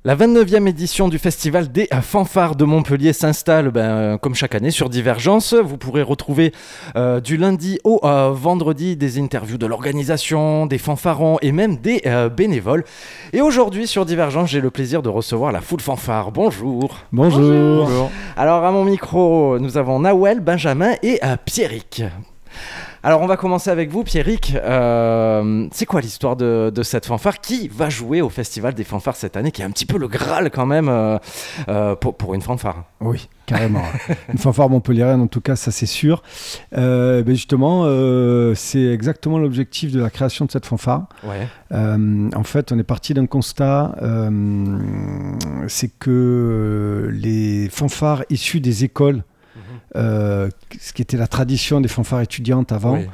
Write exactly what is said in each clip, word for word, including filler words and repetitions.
La vingt-neuvième édition du Festival des Fanfares de Montpellier s'installe ben, comme chaque année sur Divergence. Vous pourrez retrouver euh, du lundi au euh, vendredi des interviews de l'organisation, des fanfarons et même des euh, bénévoles. Et aujourd'hui sur Divergence, j'ai le plaisir de recevoir la Full Fanfare. Bonjour. Bonjour. Bonjour. Alors à mon micro, nous avons Nawel, Benjamin et euh, Pierrick. Alors on va commencer avec vous Pierrick, euh, c'est quoi l'histoire de, de cette fanfare qui va jouer au Festival des Fanfares cette année, qui est un petit peu le Graal quand même euh, euh, pour, pour une fanfare? Oui, carrément. Une fanfare montpelliéraine en tout cas, ça c'est sûr. Euh, ben justement, euh, c'est exactement l'objectif de la création de cette fanfare. Ouais. Euh, en fait, on est parti d'un constat, euh, c'est que les fanfares issues des écoles, Euh, ce qui était la tradition des fanfares étudiantes avant, oui.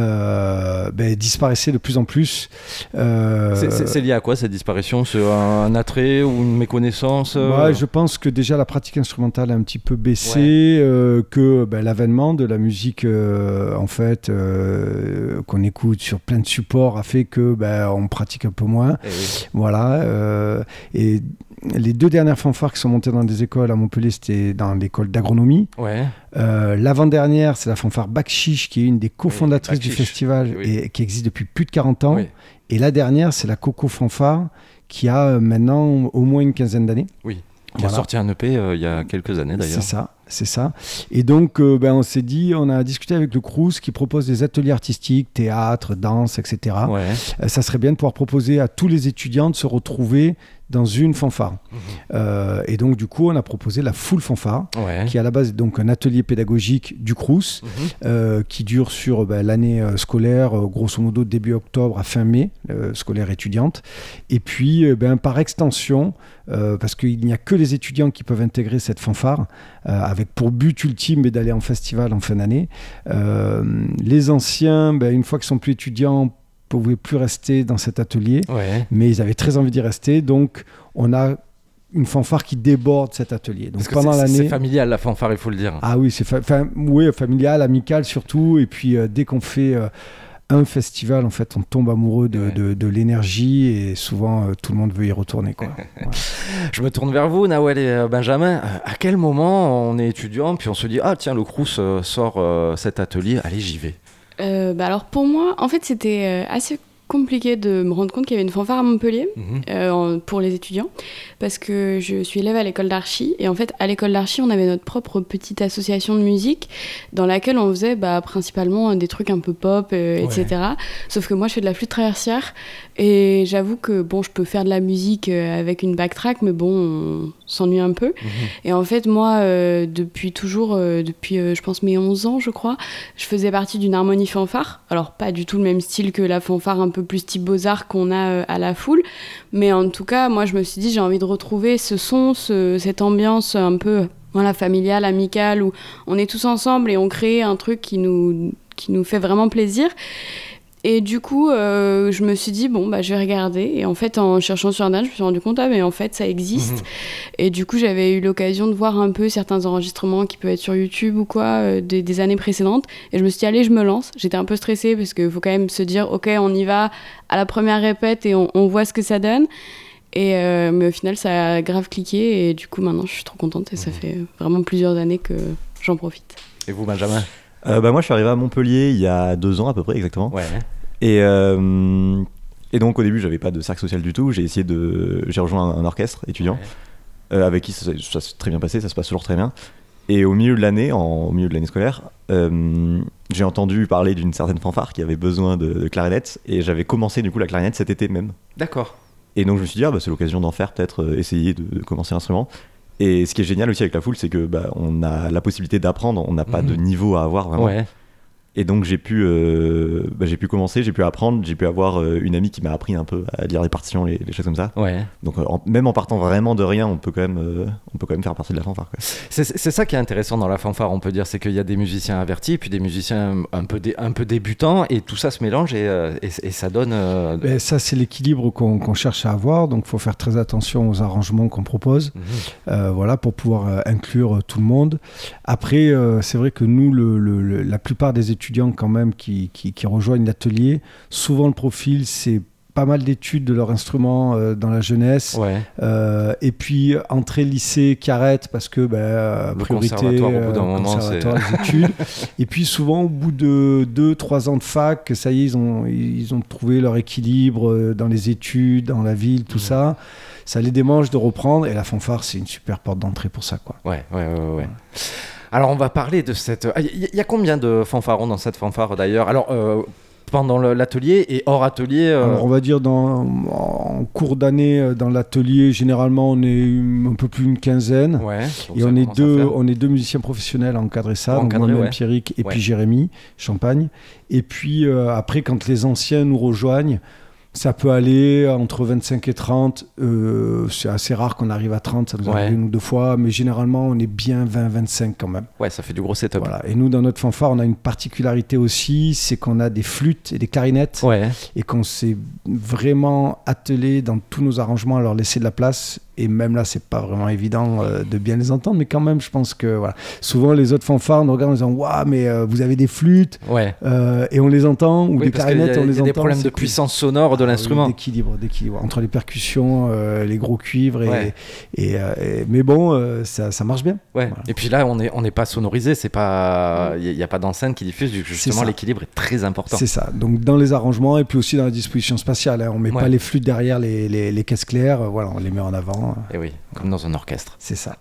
euh, ben, disparaissait de plus en plus. Euh... C'est, c'est, c'est lié à quoi cette disparition? C'est un, un attrait ou une méconnaissance? Ouais, je pense que déjà la pratique instrumentale a un petit peu baissé, ouais. euh, que ben, l'avènement de la musique euh, en fait, euh, qu'on écoute sur plein de supports a fait que ben, on pratique un peu moins. Et oui. Voilà. Euh, et les deux dernières fanfares qui sont montées dans des écoles à Montpellier, c'était dans l'école d'agronomie. Ouais. Euh, l'avant-dernière, c'est la fanfare Bakchiche, qui est une des cofondatrices oui, du festival oui. et qui existe depuis plus de quarante ans. Oui. Et la dernière, c'est la Coco Fanfare, qui a maintenant au moins une quinzaine d'années. Oui, qui voilà. a sorti un E P euh, il y a quelques années d'ailleurs. C'est ça. C'est ça. Et donc, euh, ben, on s'est dit, on a discuté avec le Crous qui propose des ateliers artistiques, théâtre, danse, et cetera. Ouais. Euh, ça serait bien de pouvoir proposer à tous les étudiants de se retrouver dans une fanfare. Mmh. Euh, et donc, du coup, on a proposé la Full Fanfare, ouais. qui est à la base donc un atelier pédagogique du Crous, mmh. euh, qui dure sur ben, l'année euh, scolaire, euh, grosso modo début octobre à fin mai, euh, scolaire étudiante. Et puis, euh, ben, par extension, euh, parce qu'il n'y a que les étudiants qui peuvent intégrer cette fanfare, euh, avec pour but ultime d'aller en festival en fin d'année. Euh, les anciens, ben, une fois qu'ils sont plus étudiants, ne pouvaient plus rester dans cet atelier, ouais. mais ils avaient très envie d'y rester, donc on a une fanfare qui déborde cet atelier. Donc Parce que pendant c'est, l'année, c'est familial la fanfare, il faut le dire. Ah oui, c'est fa- fa- oui, familial, amical surtout, et puis euh, dès qu'on fait euh, un festival, en fait, on tombe amoureux de, ouais. de, de l'énergie et souvent, euh, tout le monde veut y retourner, quoi. Voilà. Je me tourne vers vous, Nawel et euh, Benjamin. À quel moment on est étudiant, puis on se dit « Ah tiens, le Crous euh, sort euh, cet atelier, allez, j'y vais ». Euh, bah alors pour moi, en fait, c'était euh, assez compliqué de me rendre compte qu'il y avait une fanfare à Montpellier mmh. euh, en, pour les étudiants, parce que je suis élève à l'école d'archi, et en fait, à l'école d'archi, on avait notre propre petite association de musique dans laquelle on faisait bah, principalement des trucs un peu pop, euh, ouais. et cetera. Sauf que moi, je fais de la flûte traversière, et j'avoue que bon, je peux faire de la musique euh, avec une backtrack, mais bon, on s'ennuie un peu. Mmh. Et en fait, moi, euh, depuis toujours, euh, depuis, euh, je pense, mes onze ans, je crois, je faisais partie d'une harmonie fanfare. Alors, pas du tout le même style que la fanfare un peu plus type Beaux-Arts qu'on a euh, à la foule, mais en tout cas, moi, je me suis dit, j'ai envie de retrouver ce son, ce, cette ambiance un peu voilà, familiale, amicale, où on est tous ensemble et on crée un truc qui nous, qui nous fait vraiment plaisir. Et du coup, euh, je me suis dit, bon, bah, je vais regarder. Et en fait, en cherchant sur Internet, je me suis rendu compte, ah, mais en fait, ça existe. Mmh. Et du coup, j'avais eu l'occasion de voir un peu certains enregistrements qui peuvent être sur YouTube ou quoi, euh, des, des années précédentes. Et je me suis dit, allez, je me lance. J'étais un peu stressée parce qu'il faut quand même se dire, ok, on y va à la première répète et on, on voit ce que ça donne. Et euh, mais au final, ça a grave cliqué. Et du coup, maintenant, je suis trop contente. Et mmh. ça fait vraiment plusieurs années que j'en profite. Et vous, Benjamin ? Euh, bah moi je suis arrivé à Montpellier il y a deux ans à peu près exactement. Ouais. Et, euh, et donc au début j'avais pas de cercle social du tout. J'ai essayé de, j'ai rejoint un, un orchestre étudiant ouais. euh, avec qui ça, ça s'est très bien passé, ça se passe toujours très bien. Et au milieu de l'année, en, au milieu de l'année scolaire, euh, j'ai entendu parler d'une certaine fanfare qui avait besoin de, de clarinettes et j'avais commencé du coup la clarinette cet été même. D'accord. Et donc je me suis dit ah, bah, c'est l'occasion d'en faire peut-être euh, essayer de, de commencer l'instrument. Et ce qui est génial aussi avec la foule, c'est que bah, on a la possibilité d'apprendre, on n'a pas mmh. de niveau à avoir vraiment. Ouais. Et donc j'ai pu, euh, bah, j'ai pu commencer, j'ai pu apprendre, j'ai pu avoir euh, une amie qui m'a appris un peu à lire les partitions, les, les choses comme ça. Ouais. Donc euh, en, même en partant vraiment de rien, on peut quand même, euh, on peut quand même faire partie de la fanfare, quoi. C'est, c'est ça qui est intéressant dans la fanfare, on peut dire, c'est qu'il y a des musiciens avertis, puis des musiciens un peu, dé, un peu débutants, et tout ça se mélange et, euh, et, et ça donne... Euh... Ben, ça, c'est l'équilibre qu'on, qu'on cherche à avoir, donc il faut faire très attention aux arrangements qu'on propose, mmh. euh, voilà, pour pouvoir euh, inclure tout le monde. Après, euh, c'est vrai que nous, le, le, le, la plupart des étudiants quand même qui Qui, qui, qui rejoignent l'atelier, souvent le profil c'est pas mal d'études de leur instrument euh, dans la jeunesse. Ouais. Euh, et puis, entrée lycée qui arrête parce que bah, Le priorité, conservatoire, au bout d'un euh, moment, conservatoire, les études. Et puis, souvent, au bout de deux trois ans de fac, ça y est, ils ont, ils ont trouvé leur équilibre dans les études, dans la ville, tout mmh. ça. Ça les démange de reprendre. Et la fanfare, c'est une super porte d'entrée pour ça, quoi. Ouais, ouais, ouais, ouais. ouais. Alors, on va parler de cette... Il y a combien de fanfarons dans cette fanfare, d'ailleurs ? Alors... Euh... pendant l'atelier et hors atelier euh... Alors on va dire dans, en cours d'année dans l'atelier, généralement on est un peu plus d'une quinzaine. Ouais, et on est, deux, on est deux musiciens professionnels à encadrer ça, donc encadrer, moi-même ouais. Pierrick et ouais. puis Jérémy Champagne. Et puis euh, après quand les anciens nous rejoignent, ça peut aller entre vingt-cinq et trente. Euh, c'est assez rare qu'on arrive à trente, ça nous arrive ouais. une ou deux fois, mais généralement on est bien vingt à vingt-cinq quand même. Ouais, ça fait du gros setup. Voilà. Et nous, dans notre fanfare, on a une particularité aussi, c'est qu'on a des flûtes et des clarinettes ouais. et qu'on s'est vraiment attelé dans tous nos arrangements à leur laisser de la place. Et même là, c'est pas vraiment évident euh, de bien les entendre, mais quand même, je pense que voilà. Souvent, les autres fanfares nous regardent en disant waouh, mais euh, vous avez des flûtes, ouais. euh, et on les entend, ou oui, des clarinettes, a, on les entend. Il y a des problèmes de cool. puissance sonore de ah, l'instrument. Oui, d'équilibre, d'équilibre entre les percussions, euh, les gros cuivres, et, ouais. et, et, et mais bon, euh, ça, ça marche bien. Ouais. Voilà. Et puis là, on n'est on est pas sonorisé, c'est pas, il y, y a pas d'enceinte qui diffuse, justement l'équilibre est très important. C'est ça. Donc dans les arrangements et puis aussi dans la disposition spatiale, hein, on met ouais. pas les flûtes derrière les, les, les caisses claires, euh, voilà, on les met en avant. Et oui, comme dans un orchestre. C'est ça.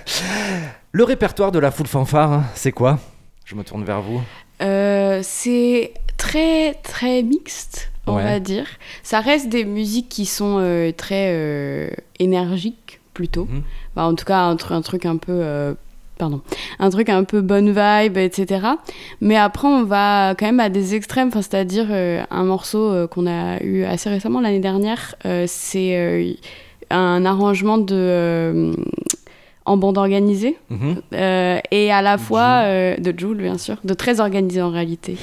Le répertoire de la Full Fanfare, c'est quoi ? Je me tourne vers vous. Euh, c'est très très mixte, on ouais. va dire. Ça reste des musiques qui sont euh, très euh, énergiques plutôt. Mmh. Bah, en tout cas, un, tr- un truc un peu euh, pardon, un truc un peu bonne vibe, et cetera. Mais après, on va quand même à des extrêmes, enfin, c'est-à-dire euh, un morceau euh, qu'on a eu assez récemment l'année dernière, euh, c'est euh, un arrangement de euh, en bande organisée mmh. euh, et à la fois euh, de Jules bien sûr, de très organisé en réalité.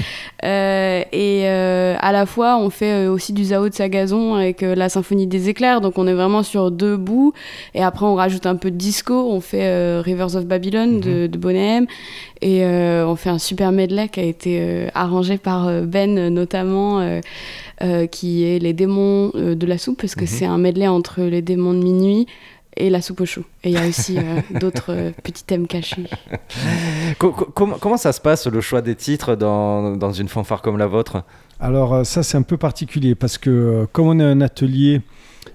euh, et euh, à la fois on fait euh, aussi du Zao de Sagazon avec euh, la symphonie des éclairs, donc on est vraiment sur deux bouts, et après on rajoute un peu de disco, on fait euh, Rivers of Babylon mmh. de, de Boney M, et euh, on fait un super medley qui a été euh, arrangé par euh, Ben notamment, euh, euh, qui est les démons euh, de la soupe, parce que mmh. c'est un medley entre les démons de minuit et la soupe au chou. Et il y a aussi euh, d'autres euh, petits thèmes cachés. Comment, comment ça se passe, le choix des titres dans, dans une fanfare comme la vôtre ? Alors ça, c'est un peu particulier parce que comme on est un atelier,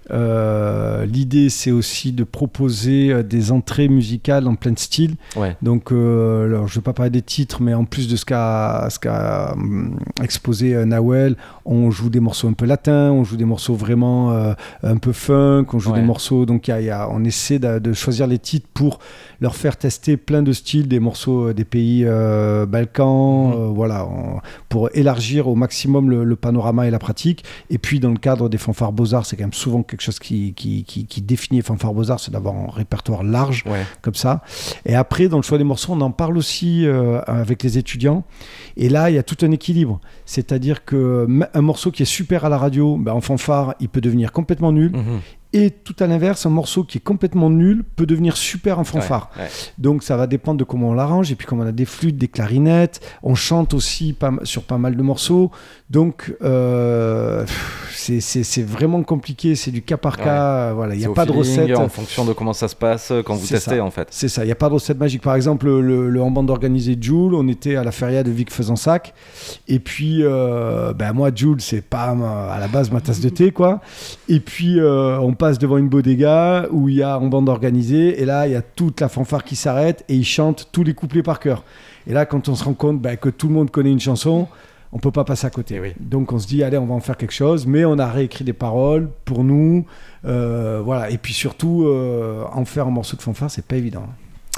euh, l'idée c'est aussi de proposer euh, des entrées musicales en plein style. Ouais. Donc, euh, alors, je ne vais pas parler des titres, mais en plus de ce qu'a, ce qu'a euh, exposé euh, Nawel, on joue des morceaux un peu latins, on joue des morceaux vraiment euh, un peu funk, on joue ouais. des morceaux. Donc, y a, y a, on essaie de, de choisir les titres pour leur faire tester plein de styles, des morceaux des pays euh, Balkans, mmh. euh, voilà, on, pour élargir au maximum le, le panorama et la pratique. Et puis, dans le cadre des fanfares Beaux-Arts, c'est quand même souvent quelque chose qui, qui, qui, qui définit les fanfares Beaux-Arts, c'est d'avoir un répertoire large, ouais. comme ça. Et après, dans le choix des morceaux, on en parle aussi euh, avec les étudiants. Et là, il y a tout un équilibre. C'est-à-dire qu'un morceau qui est super à la radio, ben, en fanfare, il peut devenir complètement nul. Mmh. Et tout à l'inverse, un morceau qui est complètement nul peut devenir super en fanfare. Ouais, ouais. Donc ça va dépendre de comment on l'arrange. Et puis comme on a des flûtes, des clarinettes, on chante aussi pas, sur pas mal de morceaux. Donc euh, c'est, c'est, c'est vraiment compliqué, c'est du cas par cas. Ouais. Voilà, il n'y a pas de recette. En fonction de comment ça se passe quand vous c'est testez ça. en fait. C'est ça, il n'y a pas de recette magique. Par exemple, le, le en bande organisée Jules, on était à la feria de Vic Fezensac. Et puis euh, ben moi, Jules, c'est pas ma, à la base ma tasse de thé, quoi. Et puis euh, on passe devant une bodega où il y a en bande organisée, et là il y a toute la fanfare qui s'arrête et ils chantent tous les couplets par cœur. Et là quand on se rend compte bah, que tout le monde connaît une chanson, on peut pas passer à côté. Oui. Donc on se dit allez, on va en faire quelque chose, mais on a réécrit des paroles pour nous, euh, voilà. Et puis surtout euh, en faire un morceau de fanfare, c'est pas évident.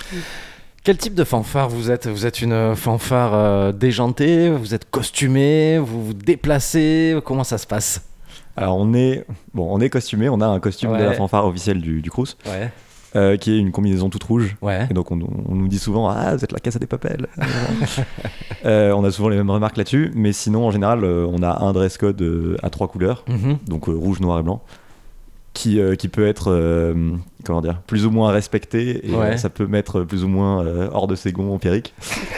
Quel type de fanfare vous êtes ? Vous êtes une fanfare euh, déjantée, vous êtes costumé, vous vous déplacez, comment ça se passe ? Alors on est, bon, on est costumé, on a un costume ouais. de la fanfare officielle du, du Crous, ouais. euh, qui est une combinaison toute rouge. Ouais. Et donc on, on nous dit souvent « Ah, vous êtes la Casa des Papel !» euh, On a souvent les mêmes remarques là-dessus, mais sinon en général euh, on a un dress code euh, à trois couleurs, mm-hmm. donc euh, rouge, noir et blanc, qui, euh, qui peut être euh, comment dire, plus ou moins respecté, et Ouais. euh, ça peut mettre plus ou moins euh, hors de ses gonds empiriques.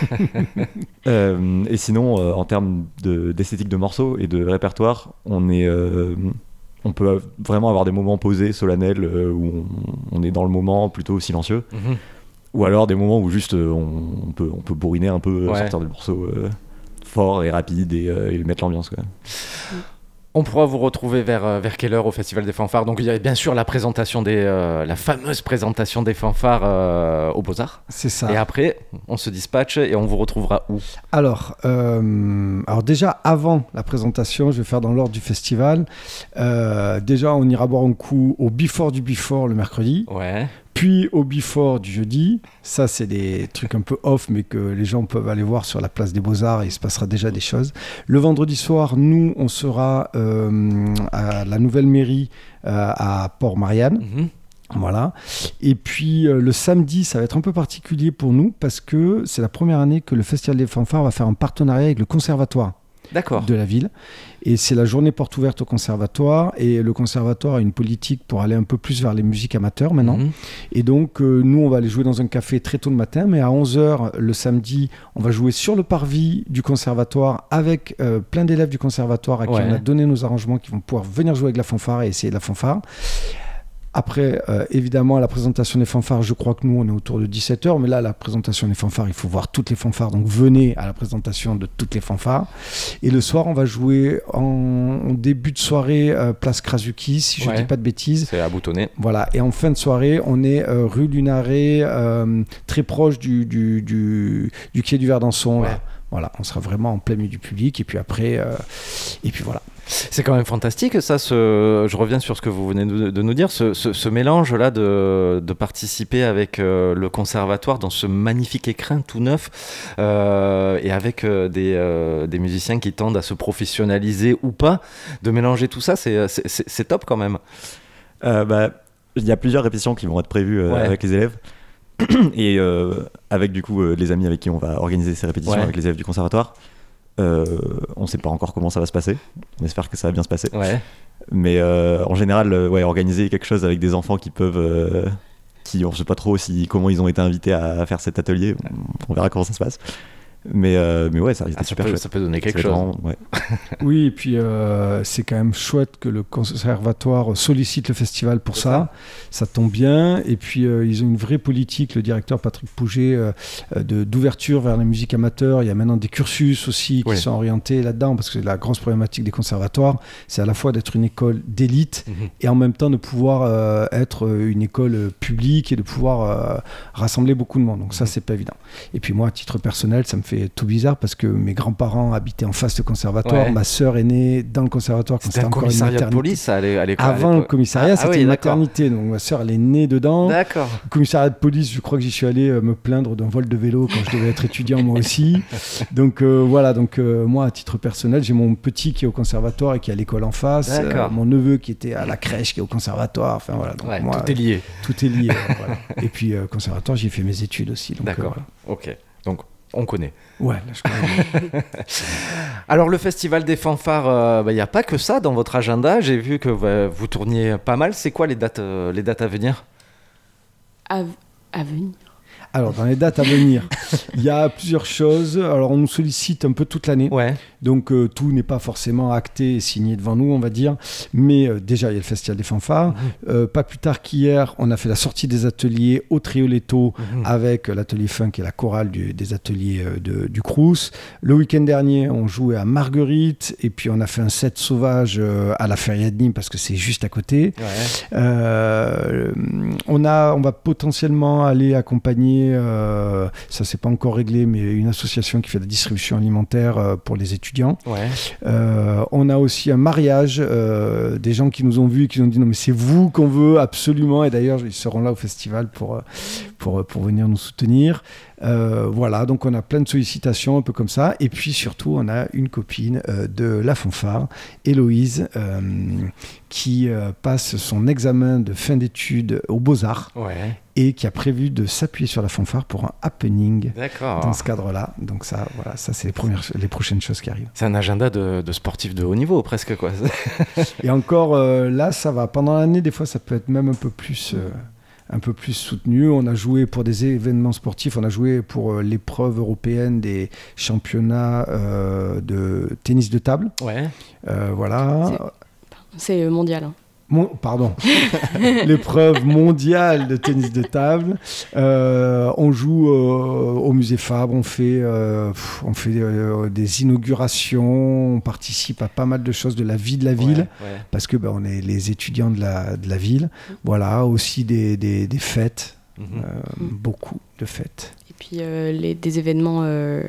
Euh, et sinon, euh, en termes de, d'esthétique de morceaux et de répertoire, on est, euh, on peut vraiment avoir des moments posés, solennels, euh, où on, on est dans le moment, plutôt silencieux, Mhm. ou alors des moments où juste euh, on, on peut, on peut bourriner un peu, Ouais. sortir des morceaux euh, forts et rapides et, euh, et mettre l'ambiance, quoi. On pourra vous retrouver vers, euh, vers quelle heure au Festival des Fanfares? Donc il y a bien sûr la présentation des, euh, la fameuse présentation des fanfares euh, aux Beaux-Arts. C'est ça. Et après, on se dispatche et on vous retrouvera où? Alors, euh, alors déjà, avant la présentation, je vais faire dans l'ordre du festival. Euh, déjà, on ira boire un coup au Before du Before le mercredi, Ouais. puis au Before du jeudi. Ça, c'est des trucs un peu off, mais que les gens peuvent aller voir sur la place des Beaux-Arts et il se passera déjà des choses. Le vendredi soir, nous, on sera euh, à la nouvelle mairie euh, à Port-Marianne. Mhm. Voilà. Et puis euh, le samedi, ça va être un peu particulier pour nous parce que c'est la première année que le Festival des Fanfares va faire un partenariat avec le conservatoire D'accord. de la ville. Et c'est la journée porte ouverte au conservatoire. Et le conservatoire a une politique pour aller un peu plus vers les musiques amateurs maintenant. Mhm. Et donc, euh, nous, on va aller jouer dans un café très tôt le matin. Mais à onze heures le samedi, on va jouer sur le parvis du conservatoire avec euh, plein d'élèves du conservatoire à qui Ouais. on a donné nos arrangements qui vont pouvoir venir jouer avec la fanfare et essayer de la fanfare. Après, euh, évidemment, à la présentation des fanfares, je crois que nous, on est autour de dix-sept heures. Mais là, la présentation des fanfares, il faut voir toutes les fanfares. Donc, venez à la présentation de toutes les fanfares. Et le soir, on va jouer en, en début de soirée, euh, place Krasuki, si je ne Ouais. dis pas de bêtises. C'est à boutonner. Voilà. Et en fin de soirée, on est euh, rue Lunaret, euh, très proche du, du, du, du quai du Verdançon. Ouais. Là. Voilà, on sera vraiment en plein milieu du public. Et puis après, euh, et puis voilà. C'est quand même fantastique, ça. Ce... Je reviens sur ce que vous venez de, de nous dire, ce, ce, ce mélange-là de, de participer avec euh, le conservatoire dans ce magnifique écrin tout neuf euh, et avec euh, des, euh, des musiciens qui tendent à se professionnaliser ou pas, de mélanger tout ça, c'est, c'est, c'est, c'est top quand même. Euh, bah, il y a plusieurs répétitions qui vont être prévues euh, Ouais. avec les élèves. Et euh, avec du coup euh, les amis avec qui on va organiser ces répétitions Ouais. avec les élèves du conservatoire. Euh, on sait pas encore comment ça va se passer. On espère que ça va bien se passer. Ouais. Mais euh, en général, euh, ouais, organiser quelque chose avec des enfants qui peuvent, euh, qui on sait pas trop si comment ils ont été invités à, à faire cet atelier. On, on verra comment ça se passe. Mais euh, mais ouais, ça risque Ah, d'être ça, super peut, chouette. ça peut donner quelque Ça va être chose. vraiment- ouais. Oui, et puis euh, c'est quand même chouette que le conservatoire sollicite le festival pour C'est ça. ça. tombe bien. Et puis euh, ils ont une vraie politique, le directeur Patrick Pouget, euh, de, d'ouverture vers la musique amateur. Il y a maintenant des cursus aussi qui Oui. sont orientés là-dedans, parce que la grosse problématique des conservatoires, c'est à la fois d'être une école d'élite Mhm. et en même temps de pouvoir euh, être une école publique et de pouvoir euh, rassembler beaucoup de monde. Donc ça, c'est pas évident. Et puis moi, à titre personnel, ça me fait tout bizarre parce que mes grands-parents habitaient en face du conservatoire. Ouais. Ma sœur est née dans le conservatoire quand C'était c'était un encore une commissariat de maternité. police à l'é- à l'école. à Avant le l'époque. commissariat, Ah, c'était ah oui, une d'accord. maternité. Donc ma sœur, elle est née dedans. D'accord. Le commissariat de police, je crois que j'y suis allé euh, me plaindre d'un vol de vélo quand je devais être étudiant moi aussi. Donc euh, voilà, donc euh, moi à titre personnel, j'ai mon petit qui est au conservatoire et qui est à l'école en face, D'accord. mon neveu qui était à la crèche qui est au conservatoire. Enfin voilà, donc Ouais, moi tout est lié. tout est lié. euh, voilà. Et puis euh, conservatoire, j'ai fait mes études aussi. donc, D'accord. euh, Ok. Donc, on connaît. voilà. Ouais, là, je connais. Alors, le Festival des Fanfares, il n'y a pas que ça dans votre agenda. J'ai vu que euh, vous tourniez pas mal. C'est quoi les dates, euh, les dates à venir? À, à venir. Alors dans les dates à venir, il y a plusieurs choses. Alors on nous sollicite un peu toute l'année. Ouais. Donc euh, tout n'est pas forcément acté et signé devant nous, on va dire. Mais euh, déjà, il y a le Festival des Fanfares. Mmh. Euh, pas plus tard qu'hier, on a fait la sortie des ateliers au Trioletto Mmh. avec euh, l'atelier funk et la chorale du- des ateliers euh, de- du Crous. Le week-end dernier, on jouait à Marguerite. Et puis on a fait un set sauvage euh, à la Feria de Nîmes parce que c'est juste à côté. Ouais. Euh, on, a, on va potentiellement aller accompagner, euh, ça c'est pas encore réglé, mais une association qui fait de la distribution alimentaire euh, pour les étudiants. Ouais. Euh, on a aussi un mariage, euh, des gens qui nous ont vus et qui nous ont dit non mais c'est vous qu'on veut absolument, et d'ailleurs ils seront là au festival pour, euh, pour, pour venir nous soutenir. Euh, voilà, donc on a plein de sollicitations un peu comme ça, et puis surtout on a une copine euh, de la fanfare, Héloïse, euh, qui euh, passe son examen de fin d'études aux Beaux-Arts Ouais. et qui a prévu de s'appuyer sur la fanfare pour un happening D'accord. dans ce cadre-là. Donc ça, voilà, ça c'est les, premières, les prochaines choses qui arrivent. C'est un agenda de, de sportif de haut niveau, presque, quoi. Et encore, euh, là, ça va. Pendant l'année, des fois, ça peut être même un peu plus, euh, un peu plus soutenue. On a joué pour des événements sportifs, on a joué pour euh, l'épreuve européenne des championnats euh, de tennis de table. Ouais. Euh, voilà. C'est, c'est mondial. Hein. Mon, pardon, l'épreuve mondiale de tennis de table. Euh, on joue euh, au musée Fabre, on fait, euh, on fait euh, des inaugurations, on participe à pas mal de choses de la vie de la ville, ouais, ouais. parce que ben, on est les étudiants de la, de la ville. Mmh. Voilà, aussi des, des, des fêtes, mmh. Euh, mmh. beaucoup de fêtes. Et puis euh, les, des événements... Euh...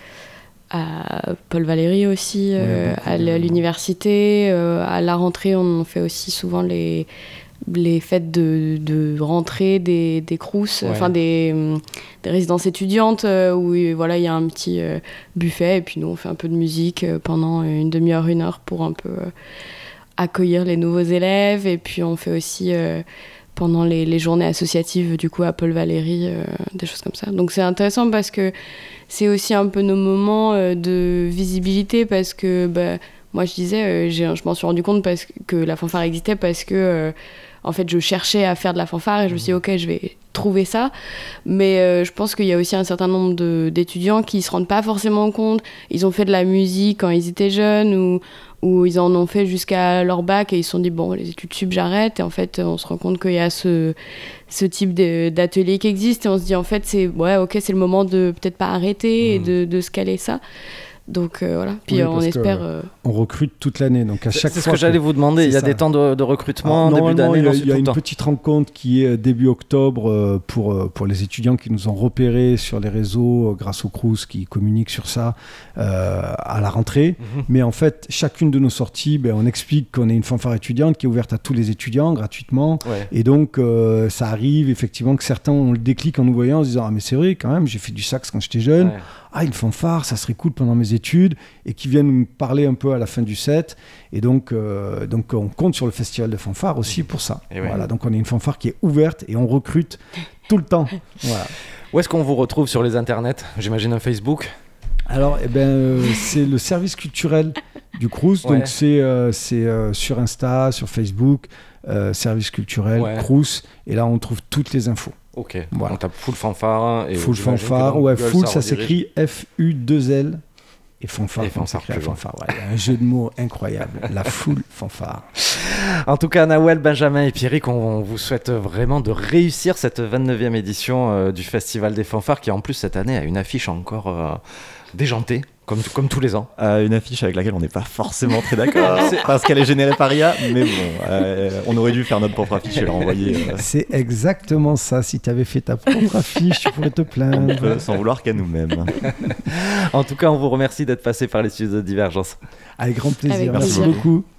à Paul Valéry aussi, euh, oui, à l'université. Euh, à la rentrée, on fait aussi souvent les, les fêtes de, de rentrée des, des Crous, ouais. enfin des, des résidences étudiantes, euh, où voilà, il y a un petit euh, buffet, et puis nous, on fait un peu de musique euh, pendant une demi-heure, une heure, pour un peu euh, accueillir les nouveaux élèves. Et puis on fait aussi... Euh, pendant les, les journées associatives, du coup, à Paul Valéry, euh, des choses comme ça. Donc c'est intéressant parce que c'est aussi un peu nos moments euh, de visibilité, parce que, bah, moi, je disais, euh, j'ai, je m'en suis rendu compte parce que, que la fanfare existait, parce que, euh, en fait, je cherchais à faire de la fanfare, et je me suis dit, ok, je vais trouver ça. Mais euh, je pense qu'il y a aussi un certain nombre de, d'étudiants qui ne se rendent pas forcément compte. Ils ont fait de la musique quand ils étaient jeunes, ou... où ils en ont fait jusqu'à leur bac et ils se sont dit bon, les études sup, j'arrête. Et en fait, on se rend compte qu'il y a ce, ce type de, d'atelier qui existe, et on se dit en fait, c'est, ouais, ok, c'est le moment de peut-être pas arrêter, mmh. et de, de se caler ça. Donc euh, voilà, puis oui, euh, on espère... Euh... On recrute toute l'année, donc à chaque c'est fois... C'est ce que, que j'allais vous demander, il y a ça. Des temps de, de recrutement, alors, début d'année. Il y a, il y a une temps. petite rencontre qui est début octobre pour, pour les étudiants qui nous ont repérés sur les réseaux grâce au Crous qui communique sur ça euh, à la rentrée. Mm-hmm. Mais en fait, chacune de nos sorties, ben, on explique qu'on est une fanfare étudiante qui est ouverte à tous les étudiants gratuitement. Ouais. Et donc, euh, ça arrive effectivement que certains ont le déclic en nous voyant en se disant « Ah mais c'est vrai quand même, j'ai fait du sax quand j'étais jeune. Ouais. Ah, une fanfare, ça serait cool pendant mes études », et qui viennent nous parler un peu à la fin du set. Et donc, euh, donc on compte sur le festival de fanfare aussi pour ça. Et voilà, ouais. Donc on est une fanfare qui est ouverte et on recrute tout le temps. Voilà. Où est-ce qu'on vous retrouve sur les internets ? J'imagine un Facebook ? Alors, eh ben, euh, c'est le service culturel du Crous. Ouais. Donc c'est, euh, c'est euh, sur Insta, sur Facebook, euh, service culturel, ouais. Crous. Et là, on trouve toutes les infos. Ok, voilà. On tape Full Fanfare. Et Full Fanfare, ouais, Full, ça, ça s'écrit F U deux L. Et fanfare, et fanfare, fanfare, fanfare ouais, un jeu de mots incroyable, la Full Fanfare. En tout cas, Nawel, Benjamin et Pierrick, on vous souhaite vraiment de réussir cette vingt-neuvième édition euh, du Festival des Fanfares, qui en plus cette année a une affiche encore euh, déjantée. Comme, comme tous les ans. Euh, une affiche avec laquelle on n'est pas forcément très d'accord, parce qu'elle est générée par I A, mais bon, euh, on aurait dû faire notre propre affiche et la renvoyer. Euh... C'est exactement ça. Si tu avais fait ta propre affiche, tu pourrais te plaindre. On peut s'en vouloir qu'à nous-mêmes. En tout cas, on vous remercie d'être passé par les studios de Divergence. Avec grand plaisir. Avec Merci plaisir. beaucoup.